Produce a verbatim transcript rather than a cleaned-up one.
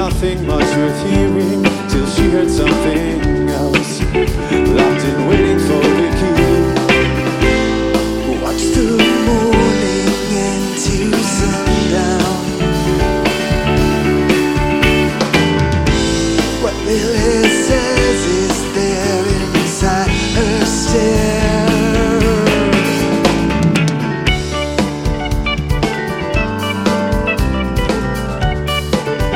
nothing much worth hearing till she heard something else. Locked in, waiting for the key.